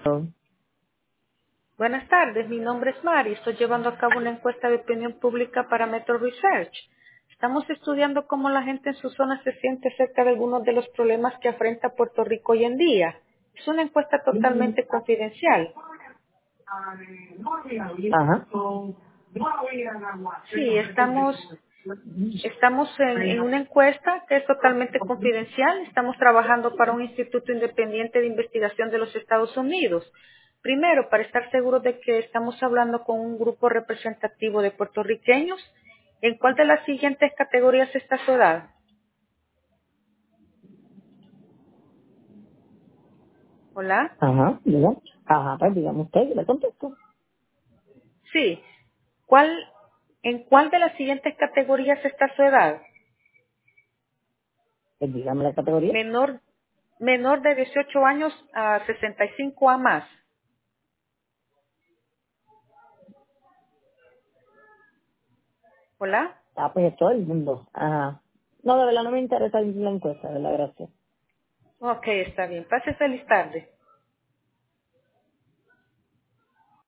Buenas tardes, mi nombre es Mari. Estoy llevando a cabo una encuesta de opinión pública para Metro Research. Estamos estudiando cómo la gente en su zona se siente acerca de algunos de los problemas que afrenta Puerto Rico hoy en día. Es una encuesta totalmente confidencial. Ajá. Sí, estamos en una encuesta que es totalmente confidencial. Estamos trabajando para un instituto independiente de investigación de los Estados Unidos. Primero, para estar seguros de que estamos hablando con un grupo representativo de puertorriqueños, ¿en cuál de las siguientes categorías está su edad? Hola. Ajá, diga. Ajá, pues dígame usted, yo le contesto. Sí. ¿En cuál de las siguientes categorías está su edad? Pues dígame la categoría. Menor, menor de 18 años a 65 a más. Hola. Ah, pues es todo el mundo. Ajá. No, de verdad no me interesa la encuesta, de la gracia. Ok, está bien. Pase feliz tarde.